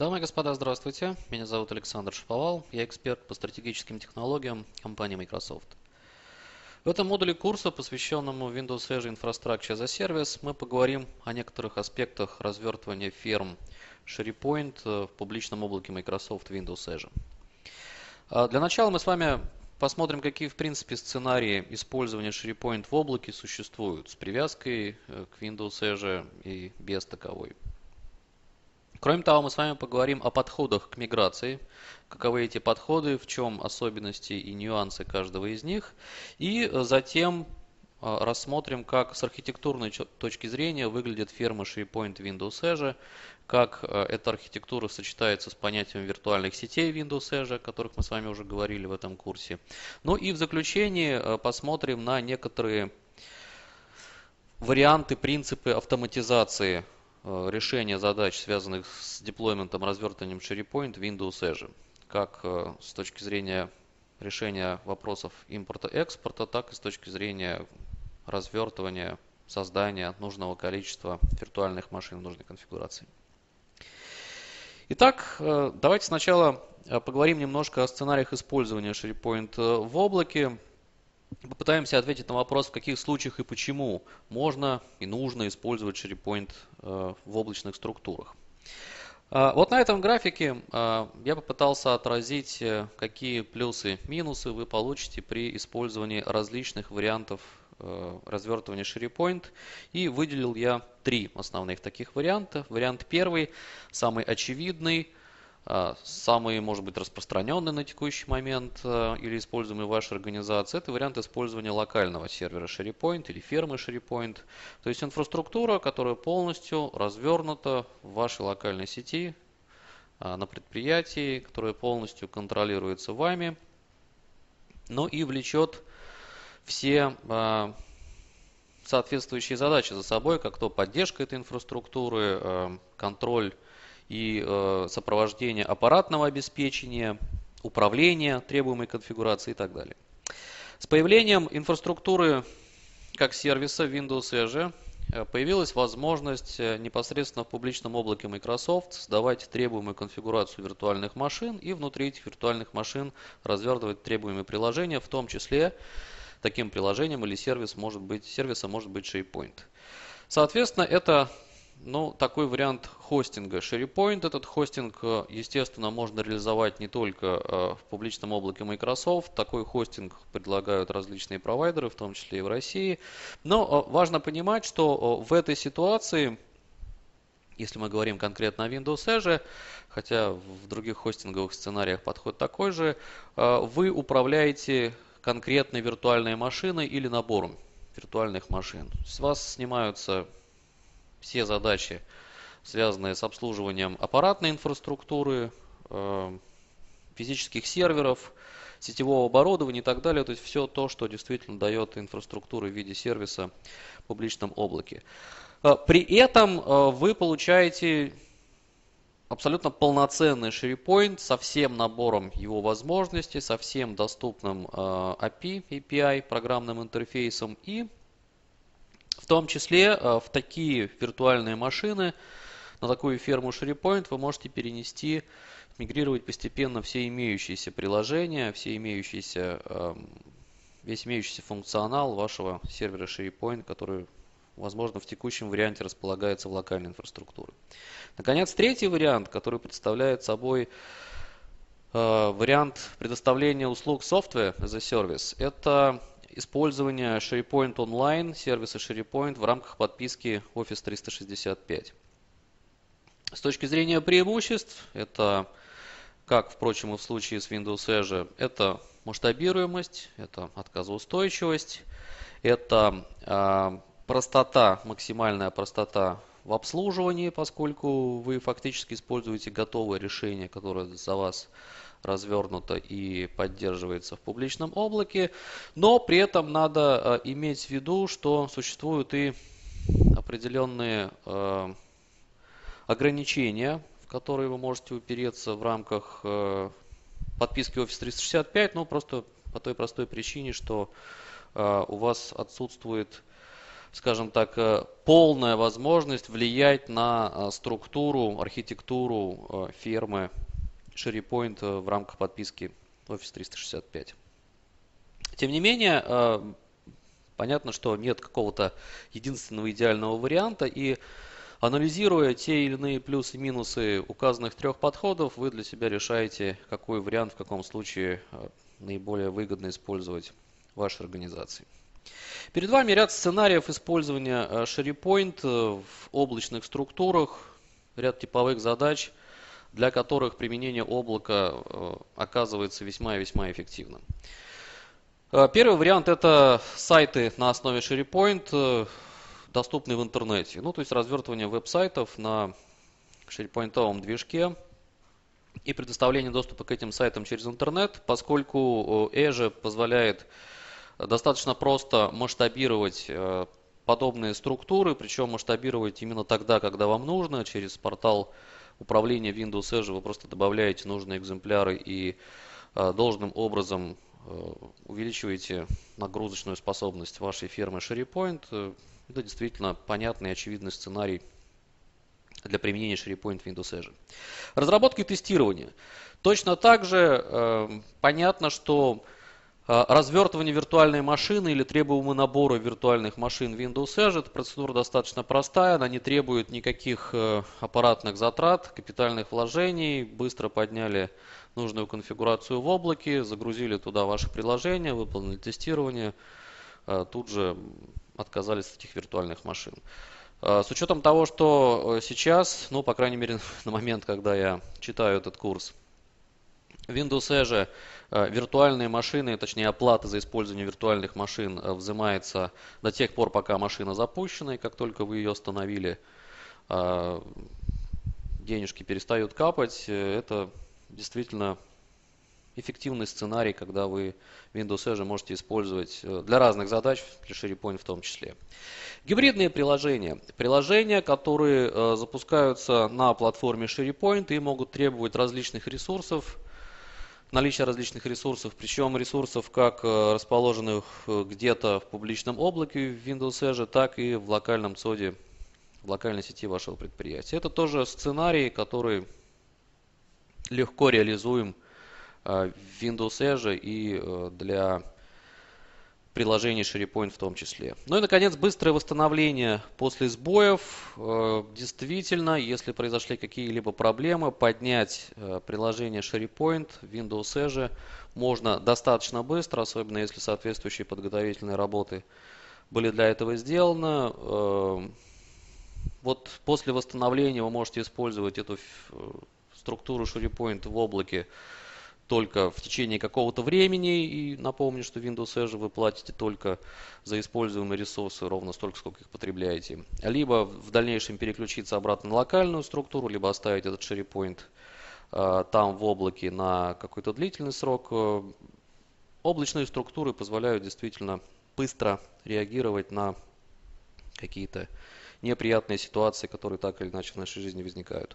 Дамы и господа, здравствуйте. Меня зовут Александр Шаповал. Я эксперт по стратегическим технологиям компании Microsoft. В этом модуле курса, посвященному Windows Azure Infrastructure as a Service, мы поговорим о некоторых аспектах развертывания ферм SharePoint в публичном облаке Microsoft Windows Azure. Для начала мы с вами посмотрим, какие в принципе сценарии использования SharePoint в облаке существуют с привязкой к Windows Azure и без таковой. Кроме того, мы с вами поговорим о подходах к миграции, каковы эти подходы, в чем особенности и нюансы каждого из них, и затем рассмотрим, как с архитектурной точки зрения выглядит ферма SharePoint Windows Azure, как эта архитектура сочетается с понятием виртуальных сетей Windows Azure, о которых мы с вами уже говорили в этом курсе. Ну и в заключении посмотрим на некоторые варианты, принципы автоматизации решения задач, связанных с деплойментом, развертыванием SharePoint в Windows Azure, как с точки зрения решения вопросов импорта-экспорта, так и с точки зрения развертывания, создания нужного количества виртуальных машин в нужной конфигурации. Итак, давайте сначала поговорим немножко о сценариях использования SharePoint в облаке. Попытаемся ответить на вопрос, в каких случаях и почему можно и нужно использовать SharePoint в облачных структурах. Вот на этом графике я попытался отразить, какие плюсы и минусы вы получите при использовании различных вариантов развертывания SharePoint. И выделил я три основных таких варианта. Вариант первый, самый очевидный, самый, может быть, распространенный на текущий момент или используемый в вашей организации, это вариант использования локального сервера SharePoint или фермы SharePoint. То есть инфраструктура, которая полностью развернута в вашей локальной сети, на предприятии, которая полностью контролируется вами, но и влечет все соответствующие задачи за собой, как то поддержка этой инфраструктуры, контроль и сопровождение аппаратного обеспечения, управление требуемой конфигурацией и так далее. С появлением инфраструктуры как сервиса Windows Azure появилась возможность непосредственно в публичном облаке Microsoft создавать требуемую конфигурацию виртуальных машин и внутри этих виртуальных машин развертывать требуемые приложения, в том числе таким приложением или сервисом может быть SharePoint. Соответственно, это такой вариант хостинга SharePoint. Этот хостинг, естественно, можно реализовать не только в публичном облаке Microsoft. Такой хостинг предлагают различные провайдеры, в том числе и в России. Но важно понимать, что в этой ситуации, если мы говорим конкретно о Windows Azure, хотя в других хостинговых сценариях подход такой же, вы управляете конкретной виртуальной машиной или набором виртуальных машин. С вас снимаются все задачи, связанные с обслуживанием аппаратной инфраструктуры, физических серверов, сетевого оборудования и так далее. То есть все то, что действительно дает инфраструктура в виде сервиса в публичном облаке. При этом вы получаете абсолютно полноценный SharePoint со всем набором его возможностей, со всем доступным API, программным интерфейсом, и в том числе в такие виртуальные машины, на такую ферму SharePoint вы можете перенести, мигрировать постепенно все имеющиеся приложения, весь имеющийся функционал вашего сервера SharePoint, который, возможно, в текущем варианте располагается в локальной инфраструктуре. Наконец, третий вариант, который представляет собой вариант предоставления услуг Software as a Service, это использование SharePoint Online, сервиса SharePoint в рамках подписки Office 365. С точки зрения преимуществ, это, как, впрочем, и в случае с Windows Azure, это масштабируемость, это отказоустойчивость, это простота, максимальная простота в обслуживании, поскольку вы фактически используете готовое решение, которое за вас развернуто и поддерживается в публичном облаке, но при этом надо иметь в виду, что существуют и определенные ограничения, в которые вы можете упереться в рамках подписки Office 365, просто по той простой причине, что у вас отсутствует скажем так, полная возможность влиять на структуру, архитектуру фермы SharePoint в рамках подписки Office 365. Тем не менее, понятно, что нет какого-то единственного идеального варианта, и анализируя те или иные плюсы и минусы указанных трех подходов, вы для себя решаете, какой вариант в каком случае наиболее выгодно использовать в вашей организации. Перед вами ряд сценариев использования SharePoint в облачных структурах, ряд типовых задач, для которых применение облака оказывается весьма и весьма эффективным. Первый вариант – это сайты на основе SharePoint, доступные в интернете. То есть развертывание веб-сайтов на SharePoint движке и предоставление доступа к этим сайтам через интернет, поскольку Azure позволяет достаточно просто масштабировать подобные структуры, причем масштабировать именно тогда, когда вам нужно. Через портал управления Windows Azure вы просто добавляете нужные экземпляры и должным образом увеличиваете нагрузочную способность вашей фермы SharePoint. Это действительно понятный и очевидный сценарий для применения SharePoint в Windows Azure. Разработка и тестирование. Точно так же понятно, что развертывание виртуальной машины или требуемый набор виртуальных машин в Windows Azure – это процедура достаточно простая, она не требует никаких аппаратных затрат, капитальных вложений. Быстро подняли нужную конфигурацию в облаке, загрузили туда ваше приложение, выполнили тестирование, тут же отказались от этих виртуальных машин. С учетом того, что сейчас, по крайней мере на момент, когда я читаю этот курс, Windows Azure виртуальные машины, точнее оплата за использование виртуальных машин взимается до тех пор, пока машина запущена, и как только вы ее остановили, денежки перестают капать. Это действительно эффективный сценарий, когда вы Windows Azure можете использовать для разных задач, для SharePoint в том числе. Гибридные приложения. Приложения, которые запускаются на платформе SharePoint и могут требовать различных ресурсов, наличие различных ресурсов, причем ресурсов как расположенных где-то в публичном облаке в Windows Azure, так и в локальном ЦОДе, в локальной сети вашего предприятия. Это тоже сценарий, который легко реализуем в Windows Azure и для приложений SharePoint в том числе. И, наконец, быстрое восстановление после сбоев. Действительно, если произошли какие-либо проблемы, поднять приложение SharePoint в Windows Azure можно достаточно быстро, особенно если соответствующие подготовительные работы были для этого сделаны. После восстановления вы можете использовать эту структуру SharePoint в облаке только в течение какого-то времени. И напомню, что в Windows Azure вы платите только за используемые ресурсы ровно столько, сколько их потребляете. Либо в дальнейшем переключиться обратно на локальную структуру, либо оставить этот SharePoint там в облаке на какой-то длительный срок. Облачные структуры позволяют действительно быстро реагировать на какие-то неприятные ситуации, которые так или иначе в нашей жизни возникают.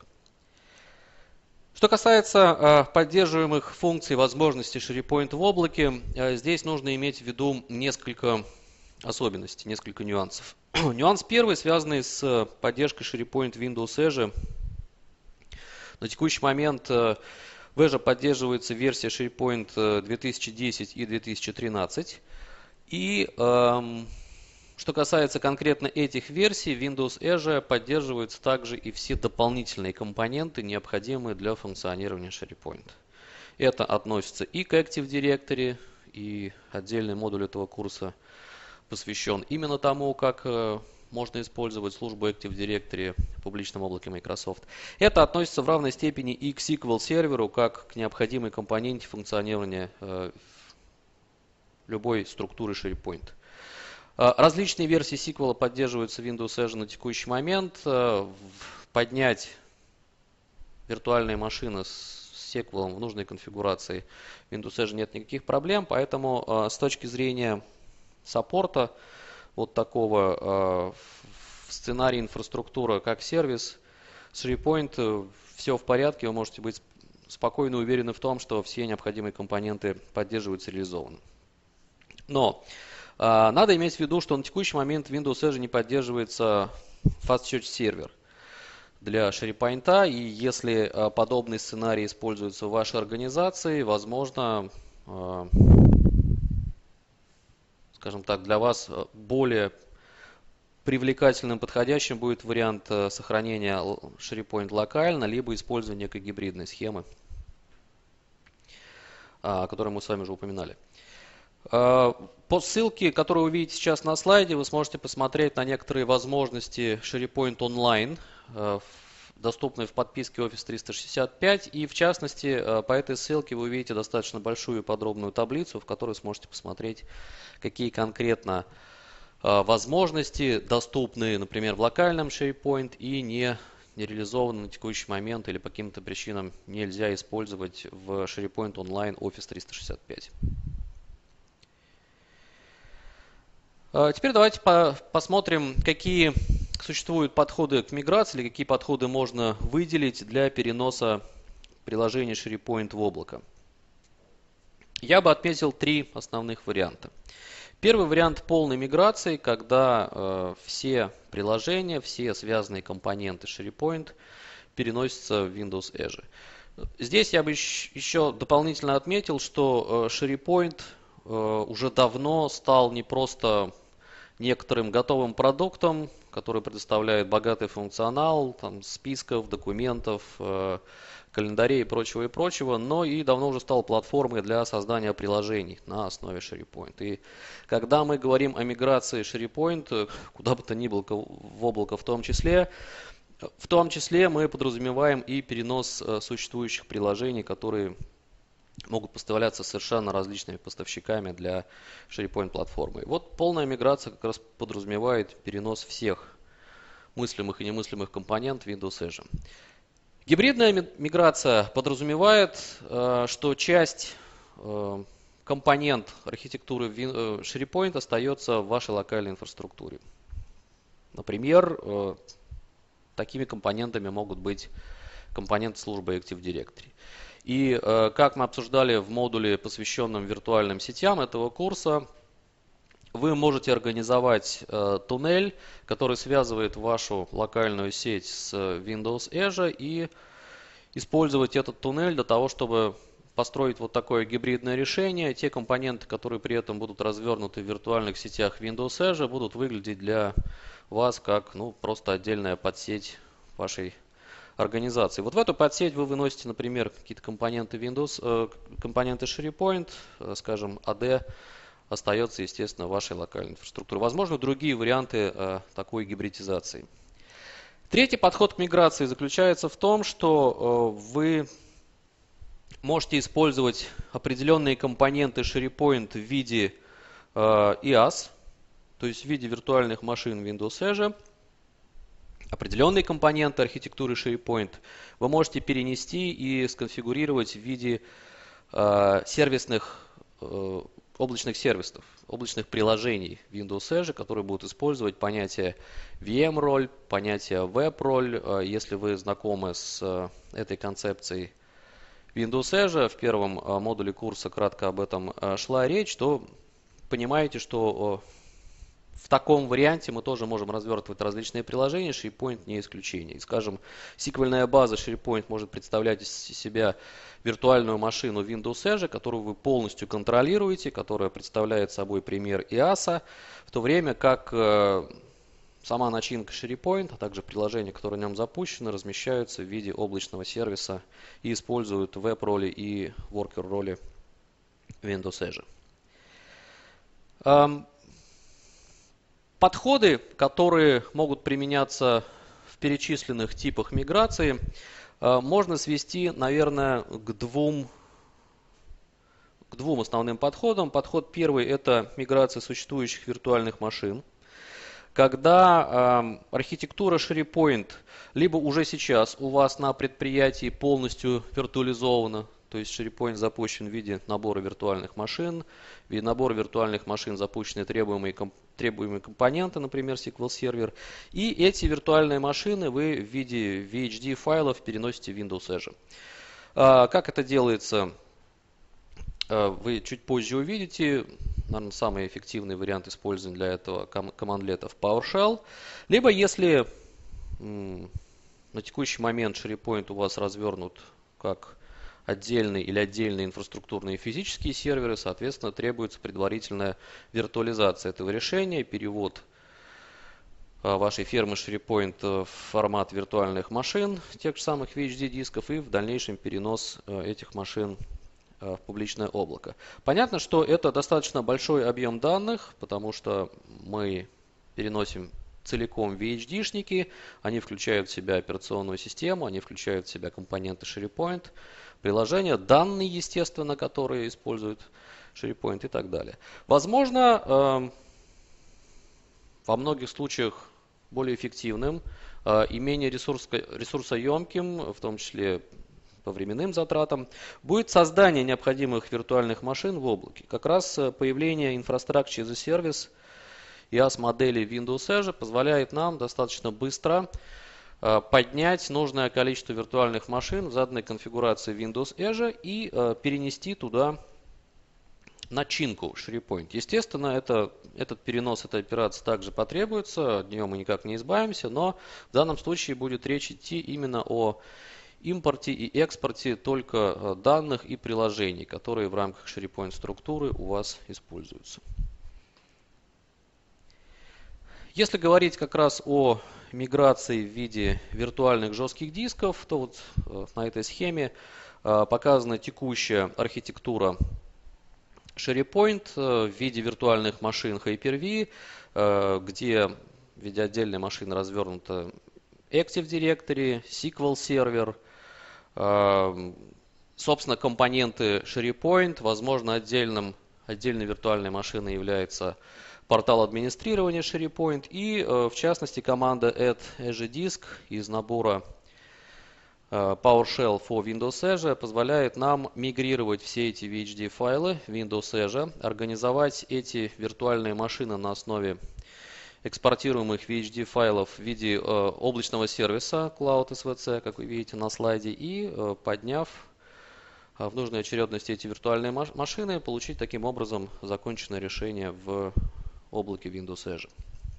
Что касается поддерживаемых функций и возможностей SharePoint в облаке, здесь нужно иметь в виду несколько особенностей, несколько нюансов. Нюанс первый, связанный с поддержкой SharePoint в Windows Azure. На текущий момент в Azure поддерживается версия SharePoint 2010 и 2013. И что касается конкретно этих версий, Windows Azure поддерживаются также и все дополнительные компоненты, необходимые для функционирования SharePoint. Это относится и к Active Directory, и отдельный модуль этого курса посвящен именно тому, как можно использовать службу Active Directory в публичном облаке Microsoft. Это относится в равной степени и к SQL серверу, как к необходимой компоненте функционирования любой структуры SharePoint. Различные версии SQL поддерживаются в Windows Azure на текущий момент. Поднять виртуальные машины с SQL в нужной конфигурации в Windows Azure нет никаких проблем, поэтому с точки зрения саппорта такого в сценарии инфраструктура как сервис SharePoint все в порядке, вы можете быть спокойно уверены в том, что все необходимые компоненты поддерживаются и реализованы. Но Надо иметь в виду, что на текущий момент Windows Edge не поддерживается Fast Search сервер для SharePoint, и если подобный сценарий используется в вашей организации, возможно, скажем так, для вас более привлекательным, подходящим будет вариант сохранения SharePoint локально, либо использования некой гибридной схемы, о которой мы с вами уже упоминали. По ссылке, которую вы видите сейчас на слайде, вы сможете посмотреть на некоторые возможности SharePoint Online, доступные в подписке Office 365. И в частности, по этой ссылке вы увидите достаточно большую и подробную таблицу, в которой сможете посмотреть, какие конкретно возможности доступны, например, в локальном SharePoint и не реализованы на текущий момент или по каким-то причинам нельзя использовать в SharePoint Online Office 365. Теперь давайте посмотрим, какие существуют подходы к миграции, или какие подходы можно выделить для переноса приложения SharePoint в облако. Я бы отметил три основных варианта. Первый вариант полной миграции, когда все приложения, все связанные компоненты SharePoint переносятся в Windows Edge. Здесь я бы еще дополнительно отметил, что SharePoint уже давно стал не просто некоторым готовым продуктом, который предоставляет богатый функционал, там, списков, документов, календарей и прочего, но и давно уже стал платформой для создания приложений на основе SharePoint. И когда мы говорим о миграции SharePoint, куда бы то ни было в облако в том числе мы подразумеваем и перенос существующих приложений, которые могут поставляться совершенно различными поставщиками для SharePoint платформы. Вот полная миграция как раз подразумевает перенос всех мыслимых и немыслимых компонентов Windows Edge. Гибридная миграция подразумевает, что часть компонент архитектуры SharePoint остается в вашей локальной инфраструктуре. Например, такими компонентами могут быть компоненты службы Active Directory. И как мы обсуждали в модуле, посвященном виртуальным сетям этого курса, вы можете организовать туннель, который связывает вашу локальную сеть с Windows Edge, и использовать этот туннель для того, чтобы построить вот такое гибридное решение. Те компоненты, которые при этом будут развернуты в виртуальных сетях Windows Edge, будут выглядеть для вас как просто отдельная подсеть вашей организации. Вот в эту подсеть вы выносите, например, какие-то компоненты Windows, компоненты SharePoint, скажем, AD остается, естественно, в вашей локальной инфраструктуре. Возможно, другие варианты такой гибридизации. Третий подход к миграции заключается в том, что вы можете использовать определенные компоненты SharePoint в виде IaaS, то есть в виде виртуальных машин Windows Edge. Определенные компоненты архитектуры SharePoint вы можете перенести и сконфигурировать в виде облачных сервисов, облачных приложений Windows Edge, которые будут использовать понятие VM-роль, понятие Web-роль. Если вы знакомы с этой концепцией Windows Edge, в первом модуле курса кратко об этом шла речь, то понимаете, что в таком варианте мы тоже можем развертывать различные приложения, SharePoint не исключение. И, скажем, сиквельная база SharePoint может представлять из себя виртуальную машину Windows Edge, которую вы полностью контролируете, которая представляет собой пример IaaS, в то время как сама начинка SharePoint, а также приложения, которые на нем запущены, размещаются в виде облачного сервиса и используют веб-роли и worker-роли Windows Edge. Подходы, которые могут применяться в перечисленных типах миграции, можно свести, наверное, к двум основным подходам. Подход первый – это миграция существующих виртуальных машин, когда архитектура SharePoint либо уже сейчас у вас на предприятии полностью виртуализована, то есть SharePoint запущен в виде набора виртуальных машин, в виде набора виртуальных машин запущены требуемые компоненты, например, SQL сервер, и эти виртуальные машины вы в виде VHD файлов переносите в Windows Edge. Как это делается, вы чуть позже увидите. наверное, самый эффективный вариант использования для этого командлетов PowerShell. Либо если на текущий момент SharePoint у вас развернут как отдельные или отдельные инфраструктурные физические серверы, соответственно, требуется предварительная виртуализация этого решения, перевод вашей фермы SharePoint в формат виртуальных машин, тех же самых VHD-дисков, и в дальнейшем перенос этих машин в публичное облако. Понятно, что это достаточно большой объем данных, потому что мы переносим целиком VHD-шники, они включают в себя операционную систему, они включают в себя компоненты SharePoint, приложения, данные, естественно, которые используют SharePoint и так далее. Возможно, во многих случаях более эффективным и менее ресурсоемким, в том числе по временным затратам, будет создание необходимых виртуальных машин в облаке. Как раз появление Infrastructure as a Service IaaS-модели Windows Azure позволяет нам достаточно быстро поднять нужное количество виртуальных машин в заданной конфигурации Windows Azure и перенести туда начинку SharePoint. Естественно, этот перенос, эта операция также потребуется, от нее мы никак не избавимся, но в данном случае будет речь идти именно о импорте и экспорте только данных и приложений, которые в рамках SharePoint структуры у вас используются. Если говорить как раз о миграции в виде виртуальных жестких дисков, то вот на этой схеме показана текущая архитектура SharePoint в виде виртуальных машин Hyper-V, где в виде отдельной машины развернута Active Directory, SQL сервер, собственно, компоненты SharePoint. Возможно, отдельной виртуальной машиной является портал администрирования SharePoint и, в частности, команда add Azure Disk из набора PowerShell for Windows Azure позволяет нам мигрировать все эти VHD файлы в Windows Azure, организовать эти виртуальные машины на основе экспортируемых VHD файлов в виде облачного сервиса Cloud SVC, как вы видите на слайде, и подняв в нужной очередности эти виртуальные машины, получить таким образом законченное решение в облаке Windows Azure.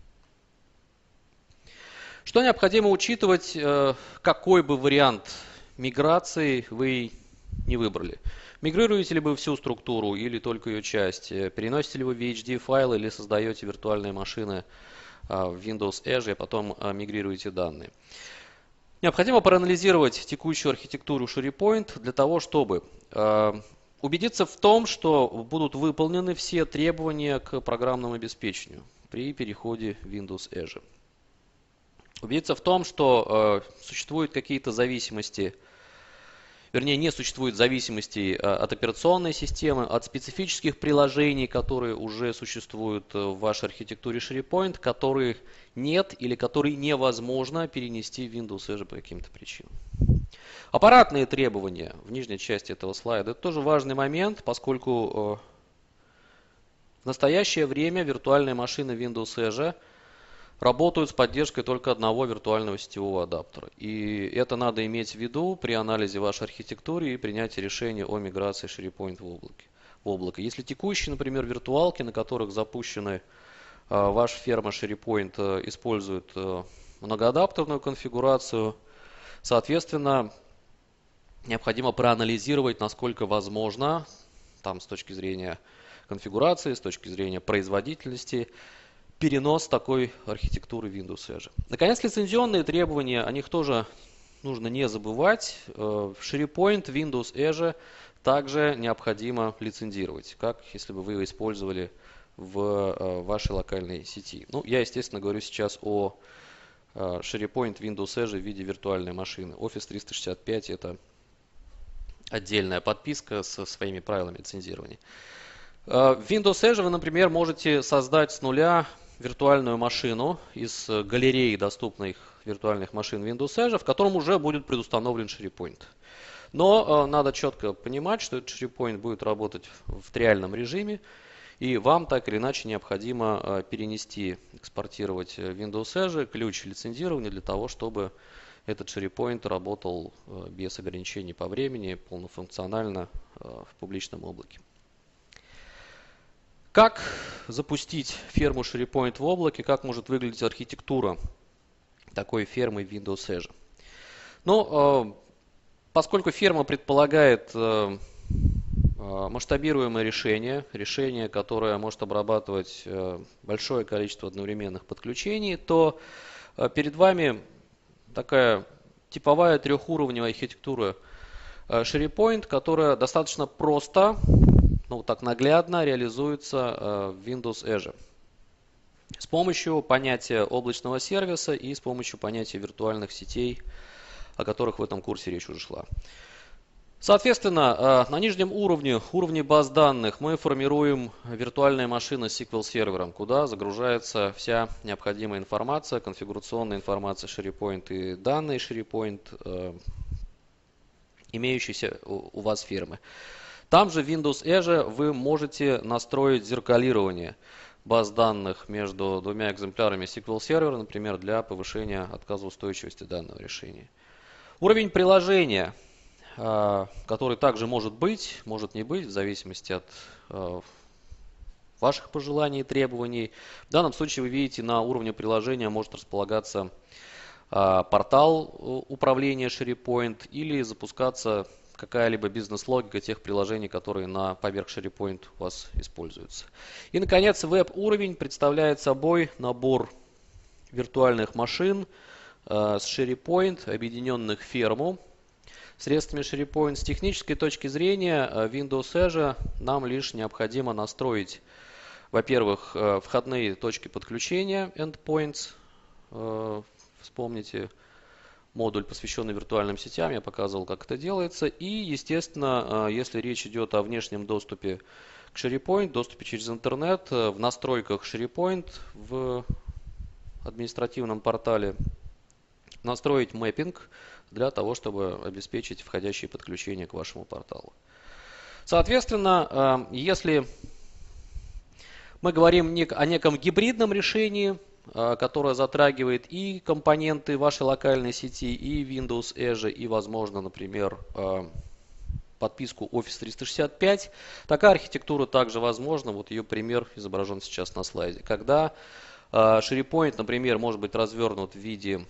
Что необходимо учитывать, какой бы вариант миграции вы не выбрали? Мигрируете ли вы всю структуру или только ее часть? Переносите ли вы VHD файлы или создаете виртуальные машины в Windows Azure, а потом мигрируете данные? Необходимо проанализировать текущую архитектуру SharePoint для того, чтобы убедиться в том, что будут выполнены все требования к программному обеспечению при переходе в Windows Azure. Убедиться в том, что существуют какие-то зависимости, вернее, не существует зависимостей от операционной системы, от специфических приложений, которые уже существуют в вашей архитектуре SharePoint, которые нет или которые невозможно перенести в Windows Azure по каким-то причинам. Аппаратные требования в нижней части этого слайда – это тоже важный момент, поскольку в настоящее время виртуальные машины Windows Azure работают с поддержкой только одного виртуального сетевого адаптера. И это надо иметь в виду при анализе вашей архитектуры и принятии решения о миграции SharePoint в облако. Если текущие, например, виртуалки, на которых запущены ваша ферма SharePoint, используют многоадаптерную конфигурацию, соответственно, необходимо проанализировать, насколько возможно, там с точки зрения конфигурации, с точки зрения производительности, перенос такой архитектуры Windows Azure. Наконец, лицензионные требования, о них тоже нужно не забывать. SharePoint, Windows Azure также необходимо лицензировать, как если бы вы его использовали в вашей локальной сети. Ну, я, естественно, говорю сейчас о SharePoint, Windows Azure в виде виртуальной машины. Office 365 – это отдельная подписка со своими правилами лицензирования. В Windows Azure вы, например, можете создать с нуля виртуальную машину из галереи доступных виртуальных машин Windows Azure, в котором уже будет предустановлен SharePoint. Но надо четко понимать, что этот SharePoint будет работать в реальном режиме, и вам так или иначе необходимо перенести, экспортировать Windows Azure ключ лицензирования для того, чтобы этот SharePoint работал без ограничений по времени, полнофункционально в публичном облаке. Как запустить ферму SharePoint в облаке, как может выглядеть архитектура такой фермы в Windows Azure? Ну, поскольку ферма предполагает масштабируемое решение, которое может обрабатывать большое количество одновременных подключений, то перед вами такая типовая трехуровневая архитектура SharePoint, которая достаточно просто, ну так наглядно реализуется в Windows Azure с помощью понятия облачного сервиса и с помощью понятия виртуальных сетей, о которых в этом курсе речь уже шла. Соответственно, на нижнем уровне баз данных, мы формируем виртуальные машины с SQL сервером, куда загружается вся необходимая информация, конфигурационная информация SharePoint и данные SharePoint, имеющиеся у вас фермы. Там же в Windows Azure вы можете настроить зеркалирование баз данных между двумя экземплярами SQL сервера, например, для повышения отказоустойчивости данного решения. Уровень приложения, который также может быть, может не быть, в зависимости от ваших пожеланий и требований. В данном случае вы видите, на уровне приложения может располагаться портал управления SharePoint или запускаться какая-либо бизнес-логика тех приложений, которые поверх SharePoint у вас используются. И, наконец, веб-уровень представляет собой набор виртуальных машин с SharePoint, объединенных в ферму средствами SharePoint. С технической точки зрения Windows Azure нам лишь необходимо настроить, во-первых, входные точки подключения endpoints. Вспомните модуль, посвященный виртуальным сетям, я показывал, как это делается. И, естественно, если речь идет о внешнем доступе к SharePoint, доступе через интернет, в настройках SharePoint в административном портале настроить мэппинг для того, чтобы обеспечить входящие подключения к вашему порталу. Соответственно, если мы говорим о неком гибридном решении, которое затрагивает и компоненты вашей локальной сети, и Windows Azure, и, возможно, например, подписку Office 365, такая архитектура также возможна. Вот ее пример изображен сейчас на слайде. Когда SharePoint, например, может быть развернут в виде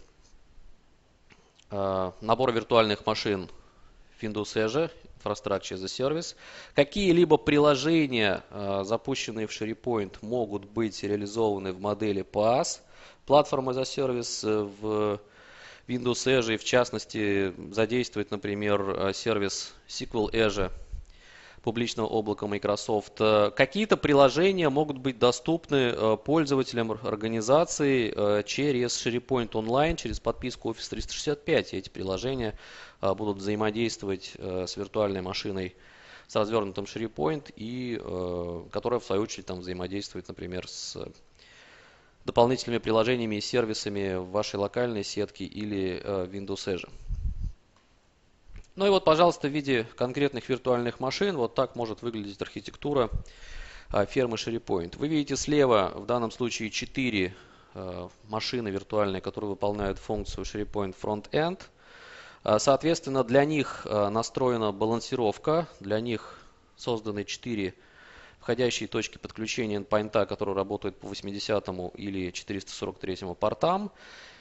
набора виртуальных машин Windows Azure, Infrastructure as a Service. Какие-либо приложения, запущенные в SharePoint, могут быть реализованы в модели PaaS, Platform as a Service в Windows Azure, и в частности задействовать, например, сервис SQL Azure публичного облака Microsoft. Какие-то приложения могут быть доступны пользователям организации через SharePoint Online, через подписку Office 365. И эти приложения будут взаимодействовать с виртуальной машиной с развернутым SharePoint, и которая в свою очередь там взаимодействует, например, с дополнительными приложениями и сервисами в вашей локальной сетке или Windows Azure. Ну и вот, пожалуйста, в виде конкретных виртуальных машин вот так может выглядеть архитектура фермы SharePoint. Вы видите слева в данном случае 4 машины виртуальные, которые выполняют функцию SharePoint Front-End. Соответственно, для них настроена балансировка, для них созданы 4 входящие точки подключения endpoint, которые работают по 80 или 443 портам.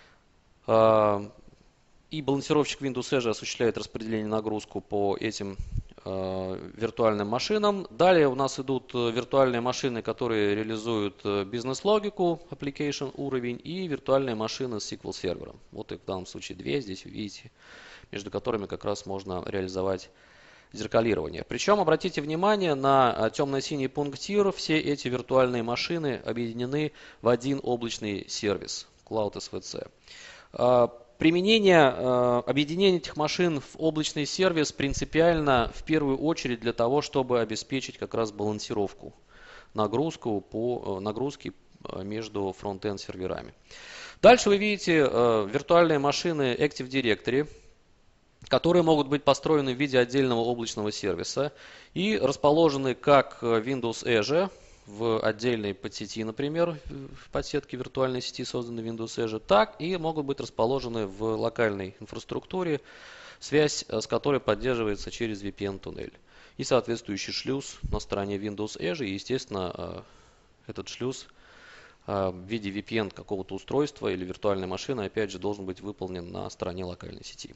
И балансировщик Windows Azure осуществляет распределение нагрузку по этим виртуальным машинам. Далее у нас идут виртуальные машины, которые реализуют бизнес-логику, application уровень, и виртуальные машины с SQL сервером. Вот их в данном случае 2, здесь вы видите, между которыми как раз можно реализовать зеркалирование. Причем обратите внимание на темно-синий пунктир, все эти виртуальные машины объединены в один облачный сервис Cloud SVC. Объединение этих машин в облачный сервис принципиально в первую очередь для того, чтобы обеспечить как раз балансировку нагрузки между фронт-энд серверами. Дальше вы видите виртуальные машины Active Directory, которые могут быть построены в виде отдельного облачного сервиса и расположены как в Windows Azure, в отдельной подсети, например, в подсетке виртуальной сети, созданной Windows Azure, так и могут быть расположены в локальной инфраструктуре, связь с которой поддерживается через VPN-туннель. И соответствующий шлюз на стороне Windows Azure, и, естественно, этот шлюз в виде VPN какого-то устройства или виртуальной машины, опять же, должен быть выполнен на стороне локальной сети.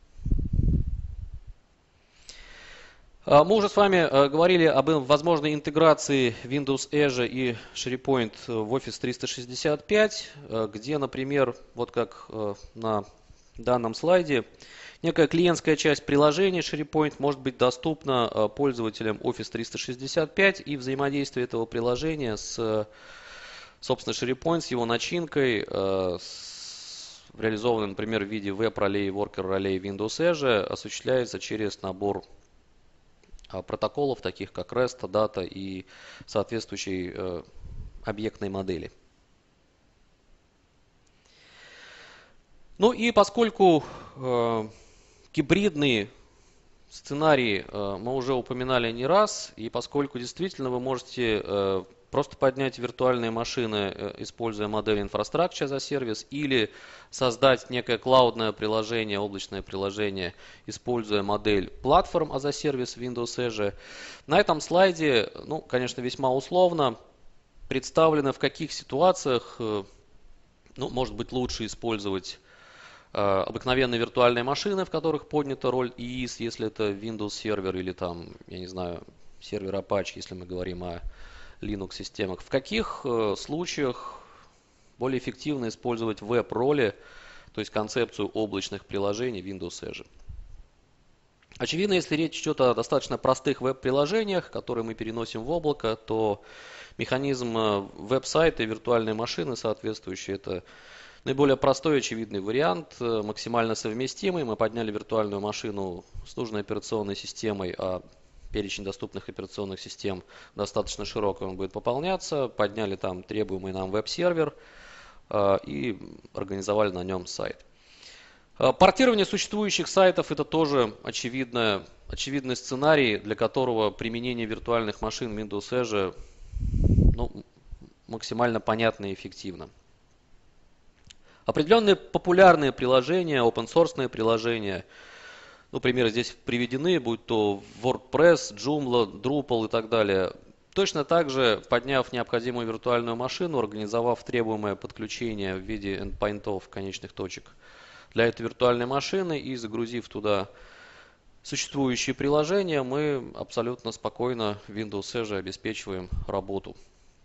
Мы уже с вами говорили об возможной интеграции Windows Edge и SharePoint в Office 365, где, например, вот как на данном слайде, некая клиентская часть приложения SharePoint может быть доступна пользователям Office 365, и взаимодействие этого приложения с, собственно, SharePoint, с его начинкой, реализованной, например, в виде веб-ролей, worker-ролей Windows Edge, осуществляется через набор протоколов, таких как REST, Data и соответствующей объектной модели. Ну и поскольку гибридные сценарии мы уже упоминали не раз, и поскольку действительно вы можете просто поднять виртуальные машины, используя модель Infrastructure as a Service, или создать некое клаудное приложение, облачное приложение, используя модель Platform as a Service Windows Edge. На этом слайде, ну, конечно, весьма условно представлено, в каких ситуациях, ну, может быть, лучше использовать обыкновенные виртуальные машины, в которых поднята роль EIS, если это Windows сервер, или там, я не знаю, сервер Apache, если мы говорим о Linux-системах. В каких случаях более эффективно использовать веб-роли, то есть концепцию облачных приложений Windows Edge? Очевидно, если речь идет о достаточно простых веб-приложениях, которые мы переносим в облако, то механизм веб-сайта и виртуальной машины соответствующие — это наиболее простой и очевидный вариант, максимально совместимый. Мы подняли виртуальную машину с нужной операционной системой, а перечень доступных операционных систем достаточно широкий, он будет пополняться. Подняли там требуемый нам веб-сервер и организовали на нем сайт. Портирование существующих сайтов — это тоже очевидный сценарий, для которого применение виртуальных машин Windows Edge, ну, максимально понятно и эффективно. Определенные популярные приложения, open-source приложения, например, здесь приведены, будь то WordPress, Joomla, Drupal и так далее. Точно так же, подняв необходимую виртуальную машину, организовав требуемое подключение в виде endpoint'ов, конечных точек для этой виртуальной машины и загрузив туда существующие приложения, мы абсолютно спокойно в Windows Edge обеспечиваем работу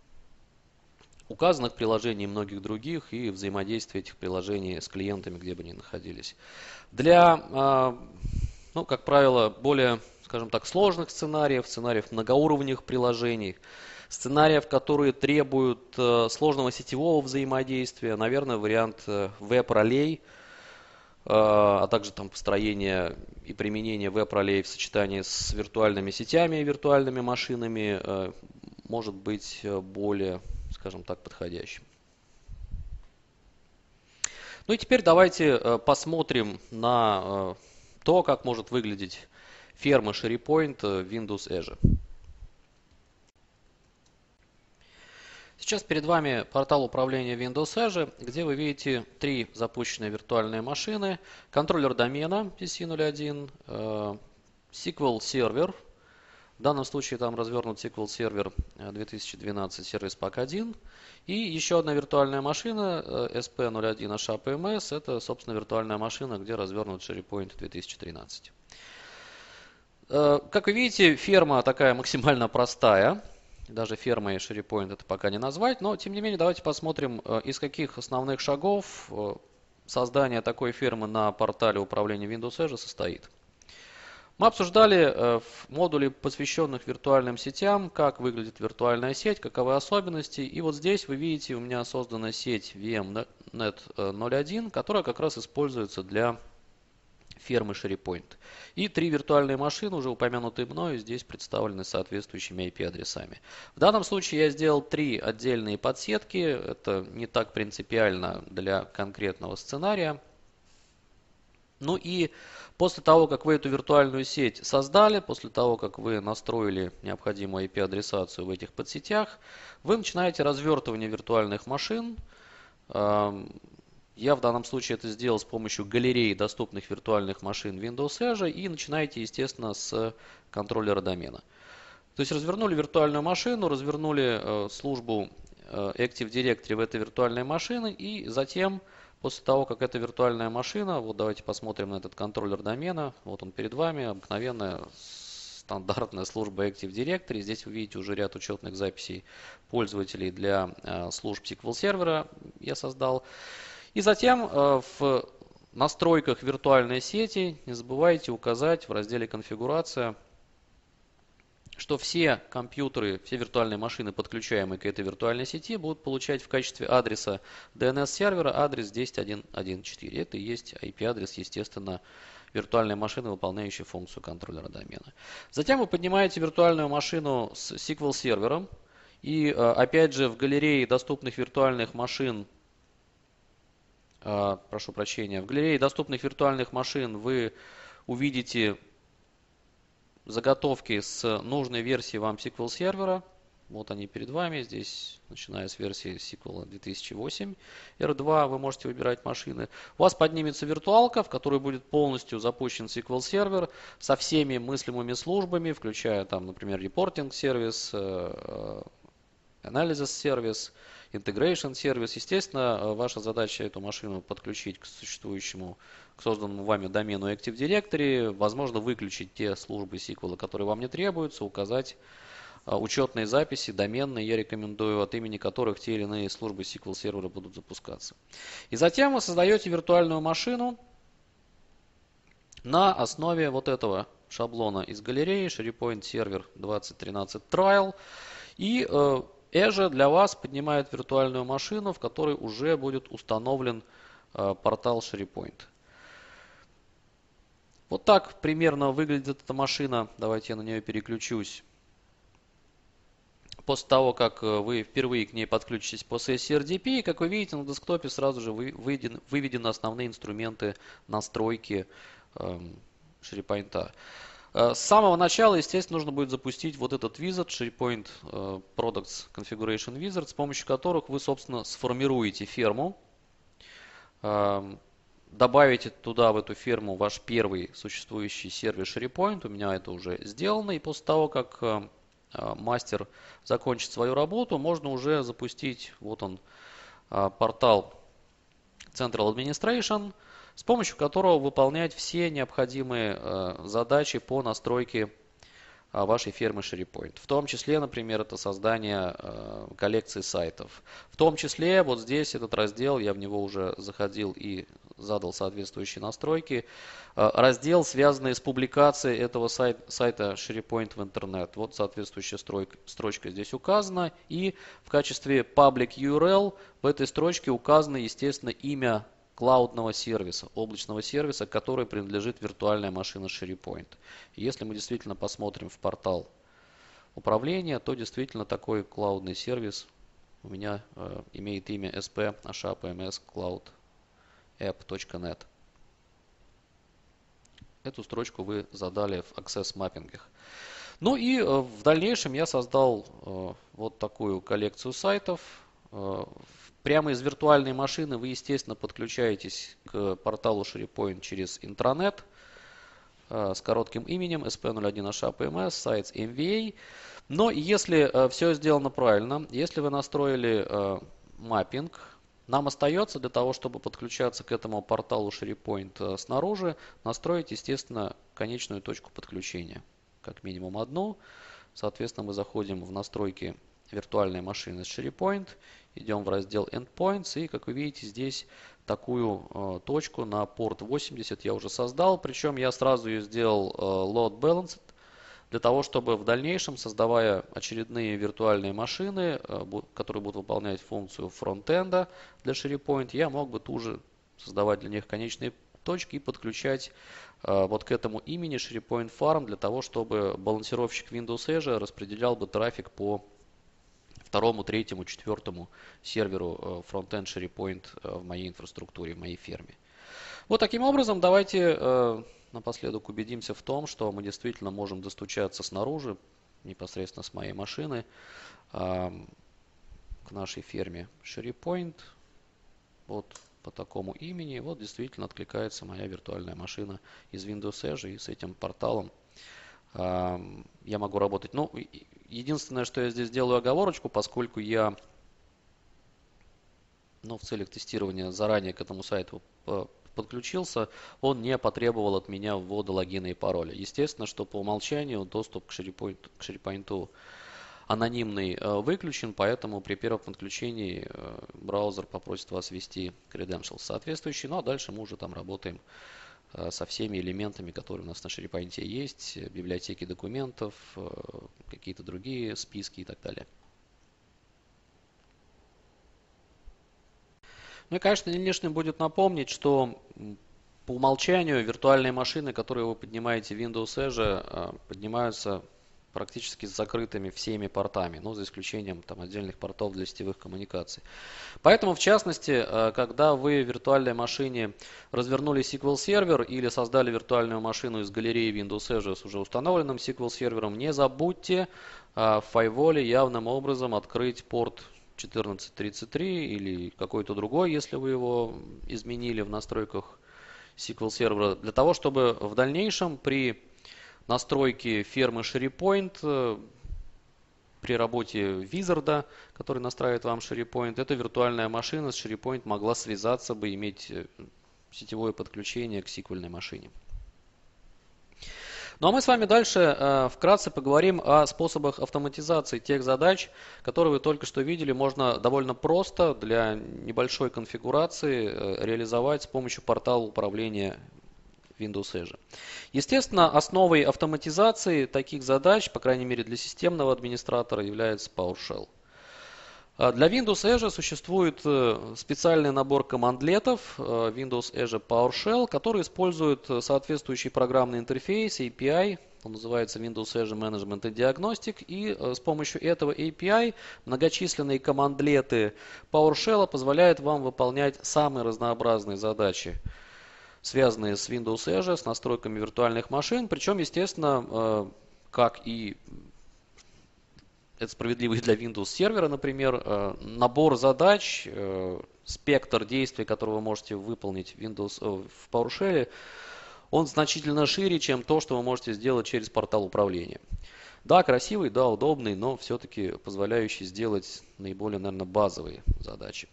указанных приложений и многих других, и взаимодействие этих приложений с клиентами, где бы они находились. Для, ну, как правило, более, скажем так, сложных сценариев многоуровневых приложений, сценариев, которые требуют сложного сетевого взаимодействия, наверное, вариант веб-ролей, а также там построение и применение веб-ролей в сочетании с виртуальными сетями и виртуальными машинами может быть более, скажем так, подходящим. Ну и теперь давайте посмотрим на то, как может выглядеть ферма SharePoint в Windows Edge. Сейчас перед вами портал управления Windows Edge, где вы видите три запущенные виртуальные машины: контроллер домена PC01, SQL сервер. В данном случае там развернут SQL сервер 2012 сервис Pack 1. И еще одна виртуальная машина SP01 HAPMS. Это, собственно, виртуальная машина, где развернут SharePoint 2013. Как вы видите, ферма такая максимально простая. Даже фермой SharePoint это пока не назвать. Но, тем не менее, давайте посмотрим, из каких основных шагов создание такой фермы на портале управления Windows Edge состоит. Мы обсуждали в модуле, посвященных виртуальным сетям, как выглядит виртуальная сеть, каковы особенности. И вот здесь вы видите, у меня создана сеть VMnet 01, которая как раз используется для фермы SharePoint. И три виртуальные машины, уже упомянутые мною, здесь представлены соответствующими IP-адресами. В данном случае я сделал три отдельные подсетки. Это не так принципиально для конкретного сценария. Ну и после того, как вы эту виртуальную сеть создали, после того, как вы настроили необходимую IP-адресацию в этих подсетях, вы начинаете развертывание виртуальных машин. Я в данном случае это сделал с помощью галереи доступных виртуальных машин Windows Edge, и начинаете, естественно, с контроллера домена. То есть развернули виртуальную машину, развернули службу Active Directory в этой виртуальной машине, и затем, после того, как эта виртуальная машина, вот давайте посмотрим на этот контроллер домена, вот он перед вами, обыкновенная стандартная служба Active Directory. Здесь вы видите уже ряд учетных записей пользователей для служб SQL сервера я создал. И затем в настройках виртуальной сети не забывайте указать в разделе «Конфигурация», что все компьютеры, все виртуальные машины, подключаемые к этой виртуальной сети, будут получать в качестве адреса DNS-сервера адрес 10.1.1.4. Это и есть IP-адрес, естественно, виртуальной машины, выполняющей функцию контроллера домена. Затем вы поднимаете виртуальную машину с SQL сервером. И опять же в галерее доступных виртуальных машин, прошу прощения, в галерее доступных виртуальных машин вы увидите заготовки с нужной версией вам SQL сервера. Вот они перед вами. Здесь, начиная с версии SQL 2008 R2, вы можете выбирать машины. У вас поднимется виртуалка, в которой будет полностью запущен SQL сервер со всеми мыслимыми службами, включая там, например, репортинг сервис, анализис сервис, integration сервис. Естественно, ваша задача эту машину подключить к существующему, к созданному вами домену Active Directory, возможно, выключить те службы SQL, которые вам не требуются, указать учетные записи, доменные, я рекомендую, от имени которых те или иные службы SQL сервера будут запускаться. И затем вы создаете виртуальную машину на основе вот этого шаблона из галереи SharePoint Server 2013 Trial. И Azure для вас поднимает виртуальную машину, в которой уже будет установлен портал SharePoint. Вот так примерно выглядит эта машина. Давайте я на нее переключусь. После того, как вы впервые к ней подключитесь по сессии RDP, как вы видите, на десктопе сразу же выведены основные инструменты настройки SharePoint. С самого начала, естественно, нужно будет запустить вот этот wizard, SharePoint Products Configuration Wizard, с помощью которых вы, собственно, сформируете ферму, добавите туда, в эту ферму, ваш первый существующий сервер SharePoint. У меня это уже сделано. И после того, как мастер закончит свою работу, можно уже запустить, вот он, портал Central Administration, с помощью которого выполнять все необходимые задачи по настройке вашей фермы SharePoint. В том числе, например, это создание коллекции сайтов. В том числе, вот здесь этот раздел, я в него уже заходил и задал соответствующие настройки. Раздел, связанный с публикацией этого сайта SharePoint в интернет. Вот соответствующая строчка здесь указана. И в качестве public URL в этой строчке указано, естественно, имя клаудного сервиса, облачного сервиса, который принадлежит виртуальная машина SharePoint. Если мы действительно посмотрим в портал управления, то действительно такой клаудный сервис у меня имеет имя sp-ms-cloud-app.net. Эту строчку вы задали в Access Mapping. Ну и в дальнейшем я создал вот такую коллекцию сайтов. Прямо из виртуальной машины вы, естественно, подключаетесь к порталу SharePoint через интранет с коротким именем sp01-hpms, сайт MVA. Но если все сделано правильно, если вы настроили маппинг, нам остается для того, чтобы подключаться к этому порталу SharePoint снаружи, настроить, естественно, конечную точку подключения. Как минимум одну. Соответственно, мы заходим в настройки виртуальной машины с SharePoint, идем в раздел Endpoints, и, как вы видите, здесь такую точку на порт 80 я уже создал, причем я сразу ее сделал load balanced, для того, чтобы в дальнейшем, создавая очередные виртуальные машины, которые будут выполнять функцию фронтенда для SharePoint, я мог бы тут же создавать для них конечные точки и подключать вот к этому имени SharePoint Farm, для того, чтобы балансировщик Windows Azure распределял бы трафик по второму, третьему, четвертому серверу фронтенд SharePoint в моей инфраструктуре, в моей ферме. Вот таким образом давайте напоследок убедимся в том, что мы действительно можем достучаться снаружи, непосредственно с моей машины, к нашей ферме SharePoint. Вот по такому имени. Вот действительно откликается моя виртуальная машина из Windows Azure, и с этим порталом я могу работать. Ну, единственное, что я здесь делаю оговорочку, поскольку я в целях тестирования заранее к этому сайту подключился, он не потребовал от меня ввода логина и пароля. Естественно, что по умолчанию доступ к SharePoint анонимный выключен, поэтому при первом подключении браузер попросит вас ввести credentials соответствующие, ну а дальше мы уже там работаем со всеми элементами, которые у нас на SharePoint есть, библиотеки документов, какие-то другие списки и так далее. Ну и, конечно, не лишним будет напомнить, что по умолчанию виртуальные машины, которые вы поднимаете в Windows Edge, поднимаются практически с закрытыми всеми портами, за исключением отдельных портов для сетевых коммуникаций. Поэтому, в частности, когда вы в виртуальной машине развернули SQL сервер или создали виртуальную машину из галереи Windows Edge с уже установленным SQL сервером, не забудьте в файволе явным образом открыть порт 1433 или какой-то другой, если вы его изменили в настройках SQL сервера, для того, чтобы в дальнейшем при настройке фермы SharePoint, при работе Wizard, который настраивает вам SharePoint, эта виртуальная машина с SharePoint могла связаться бы, иметь сетевое подключение к SQL машине. Ну а мы с вами дальше вкратце поговорим о способах автоматизации тех задач, которые вы только что видели, можно довольно просто для небольшой конфигурации реализовать с помощью портала управления Windows Edge. Естественно, основой автоматизации таких задач, по крайней мере для системного администратора, является PowerShell. Для Windows Edge существует специальный набор командлетов Windows Edge PowerShell, который использует соответствующий программный интерфейс API, он называется Windows Edge Management and Diagnostic, и с помощью этого API многочисленные командлеты PowerShell позволяют вам выполнять самые разнообразные задачи, связанные с Windows Edge, с настройками виртуальных машин, причем, естественно, как и это справедливо и для Windows сервера, например, набор задач, спектр действий, которые вы можете выполнить в PowerShell, он значительно шире, чем то, что вы можете сделать через портал управления. Да, красивый, да, удобный, но все-таки позволяющий сделать наиболее, наверное, базовые задачи.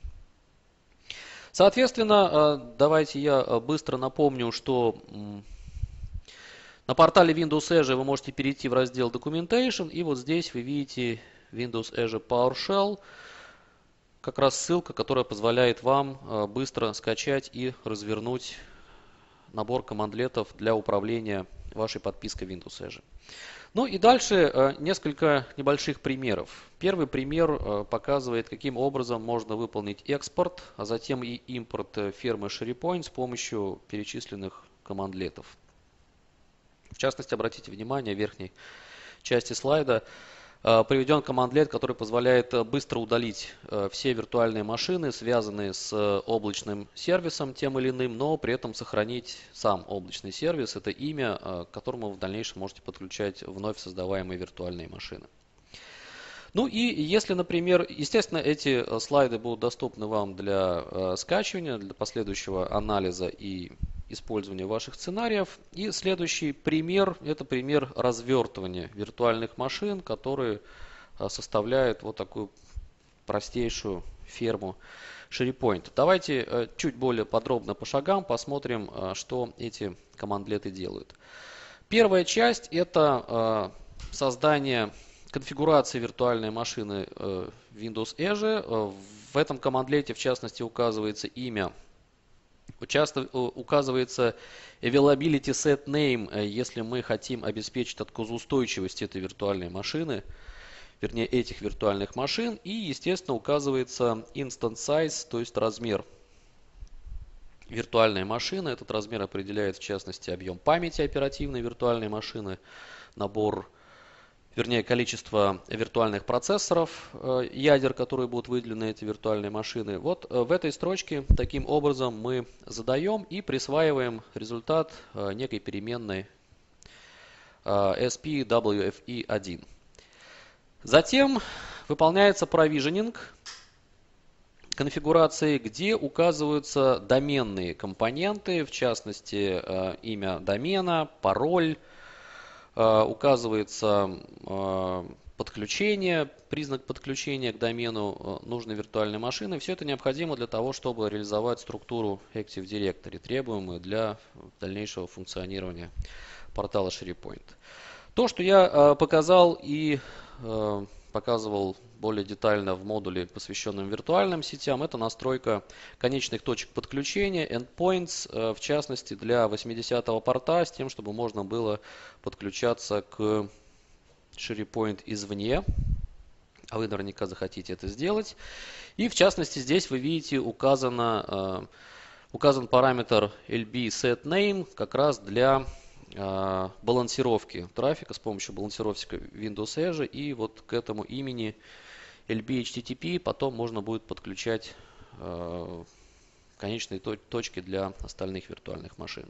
Соответственно, давайте я быстро напомню, что на портале Windows Edge вы можете перейти в раздел Documentation, и вот здесь вы видите Windows Edge PowerShell, как раз ссылка, которая позволяет вам быстро скачать и развернуть набор командлетов для управления вашей подпиской Windows Edge. Ну и дальше несколько небольших примеров. Первый пример показывает, каким образом можно выполнить экспорт, а затем и импорт фермы SharePoint с помощью перечисленных командлетов. В частности, обратите внимание, в верхней части слайда приведен командлет, который позволяет быстро удалить все виртуальные машины, связанные с облачным сервисом тем или иным, но при этом сохранить сам облачный сервис, это имя, к которому вы в дальнейшем можете подключать вновь создаваемые виртуальные машины. Ну и если, например, естественно, эти слайды будут доступны вам для скачивания, для последующего анализа и использования ваших сценариев. И следующий пример, это пример развертывания виртуальных машин, которые составляют вот такую простейшую ферму SharePoint. Давайте чуть более подробно по шагам посмотрим, что эти командлеты делают. Первая часть это создание конфигурации виртуальной машины Windows Edge. В этом командлете, в частности, указывается имя, указывается availability set name, если мы хотим обеспечить отказоустойчивость этой виртуальной машины, вернее этих виртуальных машин, и, естественно, указывается instance size, то есть размер виртуальной машины. Этот размер определяет, в частности, объем памяти оперативной виртуальной машины, количество виртуальных процессоров, ядер, которые будут выделены эти виртуальные машины. Вот в этой строчке таким образом мы задаем и присваиваем результат некой переменной SPWFE1. Затем выполняется провиженинг конфигурации, где указываются доменные компоненты, в частности имя домена, пароль, указывается подключение, признак подключения к домену нужной виртуальной машины. Все это необходимо для того, чтобы реализовать структуру Active Directory, требуемую для дальнейшего функционирования портала SharePoint. То, что я показал и показывал более детально в модуле, посвященном виртуальным сетям, это настройка конечных точек подключения, endpoints, в частности для 80-го порта, с тем, чтобы можно было подключаться к SharePoint извне, а вы наверняка захотите это сделать. И в частности здесь вы видите указан параметр lb-setName как раз для балансировки трафика с помощью балансировки Windows Edge, и вот к этому имени lb-http потом можно будет подключать конечные точки для остальных виртуальных машин.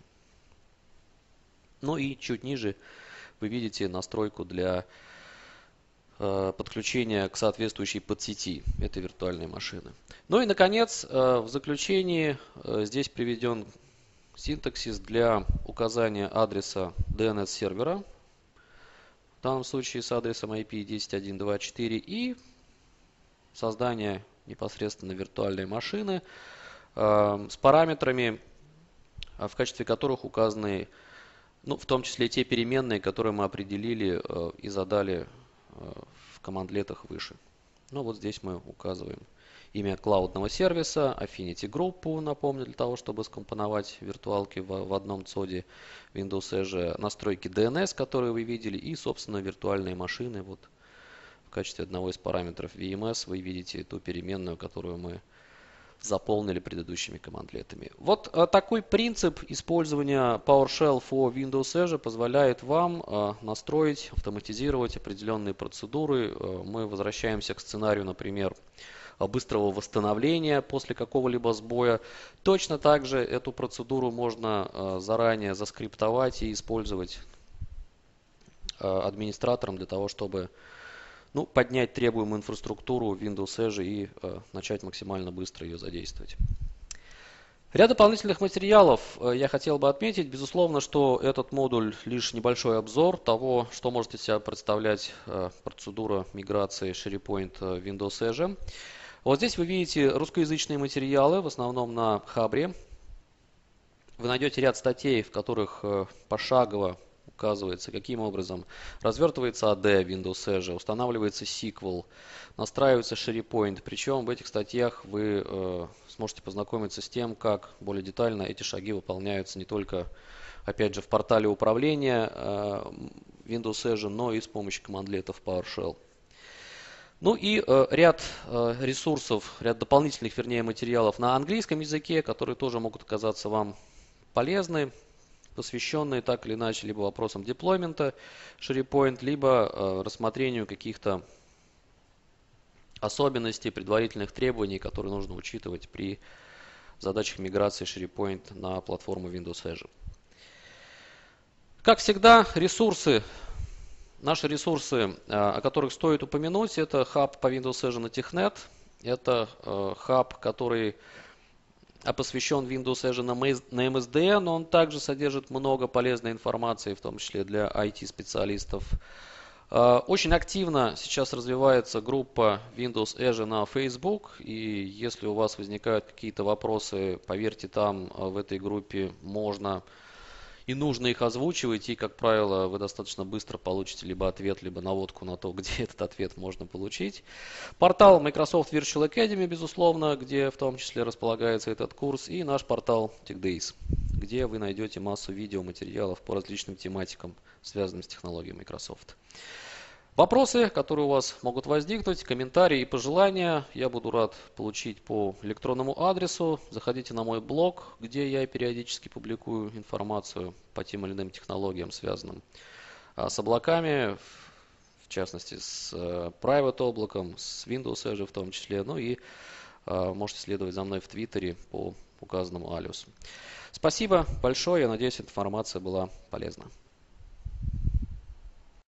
Ну и чуть ниже вы видите настройку для подключения к соответствующей подсети этой виртуальной машины. Ну и наконец, в заключении здесь приведен синтаксис для указания адреса DNS сервера, в данном случае с адресом IP 10.1.2.4, и создание непосредственно виртуальной машины с параметрами, в качестве которых указаны, в том числе те переменные, которые мы определили и задали в командлетах выше. Вот здесь мы указываем имя клаудного сервиса, Affinity группу, напомню, для того, чтобы скомпоновать виртуалки в одном ЦОДе Windows Edge, настройки DNS, которые вы видели, и, собственно, виртуальные машины. Вот в качестве одного из параметров VMS вы видите ту переменную, которую мы заполнили предыдущими командлетами. Вот такой принцип использования PowerShell for Windows Edge позволяет вам настроить, автоматизировать определенные процедуры. Мы возвращаемся к сценарию, например, быстрого восстановления после какого-либо сбоя. Точно так же эту процедуру можно заранее заскриптовать и использовать администратором для того, чтобы поднять требуемую инфраструктуру Windows Edge и начать максимально быстро ее задействовать. Ряд дополнительных материалов я хотел бы отметить. Безусловно, что этот модуль лишь небольшой обзор того, что может из себя представлять процедура миграции SharePoint в Windows Edge. Вот здесь вы видите русскоязычные материалы, в основном на Хабре. Вы найдете ряд статей, в которых пошагово указывается, каким образом развертывается AD в Windows Edge, устанавливается SQL, настраивается SharePoint. Причем в этих статьях вы сможете познакомиться с тем, как более детально эти шаги выполняются не только, опять же, в портале управления Windows Edge, но и с помощью командлетов PowerShell. И ряд ресурсов, ряд дополнительных, материалов на английском языке, которые тоже могут оказаться вам полезны, посвященные так или иначе либо вопросам деплоймента SharePoint, либо рассмотрению каких-то особенностей, предварительных требований, которые нужно учитывать при задачах миграции SharePoint на платформу Windows Edge. Как всегда, наши ресурсы, о которых стоит упомянуть, это хаб по Windows Edge на TechNet, это хаб, который посвящен Windows Edge на MSDN, но он также содержит много полезной информации, в том числе для IT-специалистов. Очень активно сейчас развивается группа Windows Edge на Facebook, и если у вас возникают какие-то вопросы, поверьте, там в этой группе можно и нужно их озвучивать, и, как правило, вы достаточно быстро получите либо ответ, либо наводку на то, где этот ответ можно получить. Портал Microsoft Virtual Academy, безусловно, где в том числе располагается этот курс, и наш портал TechDays, где вы найдете массу видеоматериалов по различным тематикам, связанным с технологией Microsoft. Вопросы, которые у вас могут возникнуть, комментарии и пожелания, я буду рад получить по электронному адресу. Заходите на мой блог, где я периодически публикую информацию по тем или иным технологиям, связанным с облаками, в частности с Private облаком, с Windows Edge в том числе. И можете следовать за мной в Твиттере по указанному алиасу. Спасибо большое, я надеюсь, информация была полезна.